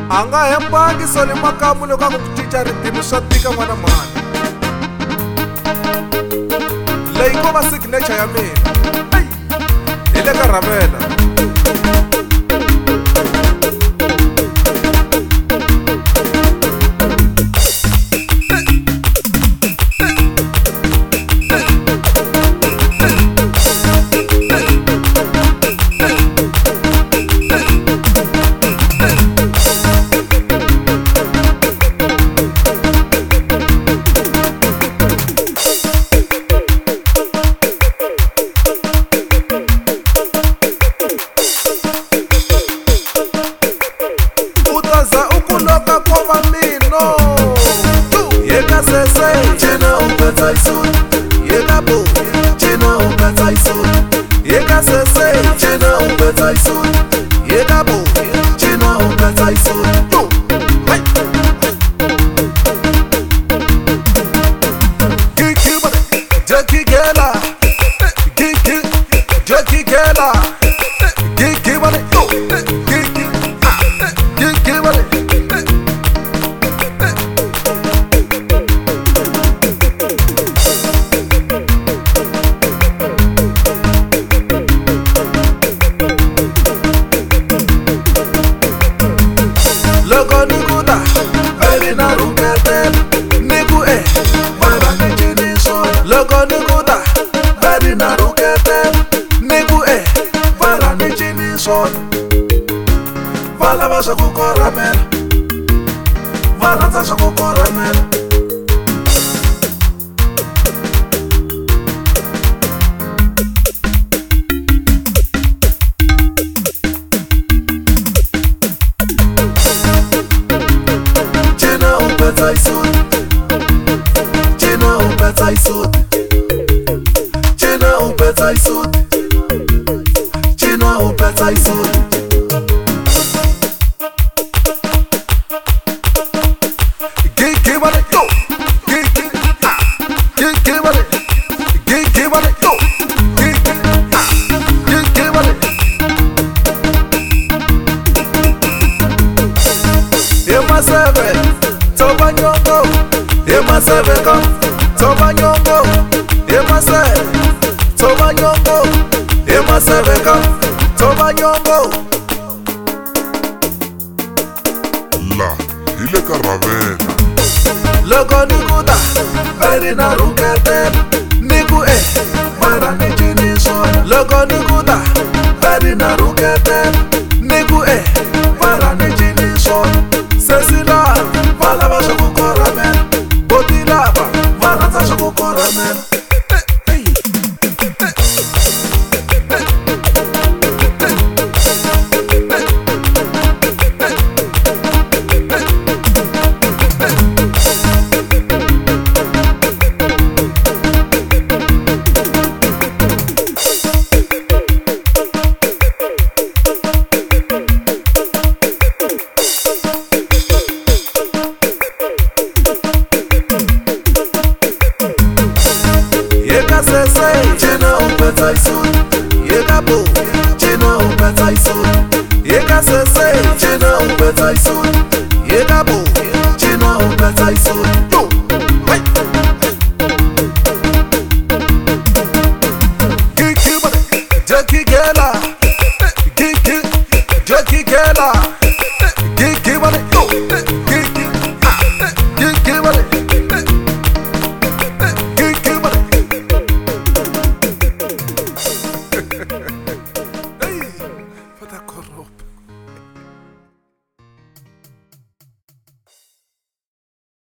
a nga hembangi Soli Makamu loko a ku cinca rindzimi swa tika n'wana mani. Leyi ko va signature ya mina hi le ka Ravela. Chena upeta isoni, Yega bo, chena upeta isoni, yega sese, chena upeta isoni, yega bo, chena upeta isoni. yo, hey. Kiki bade, Jackie Gela, Kiki, Jackie Gela, Kiki bade, yo, Kiki, Kiki bade. Logo nuguda, Very na rukete, nigu para ni jini son. Logo nuguda, Very na rukete, nigu para ni jini son. Vala basa kukora mera, vala tasa kukora mera. Chena upeta isoni, chena upeta isoni, chena upeta isoni, chena upeta isoni. Kiki bade, yo, Kiki, Kiki bade, Kiki bade, yo, Kiki, Kiki bade. Ema sebe, toba nyongo, ema sebe kom, toba nyongo, ema se, toba nyongo, ema sebe kom, toba nyongo. La ile ka Ravela. Logo nuguda, Very na rukete, nigu para ni jini son. Logo nuguda, Very na rukete,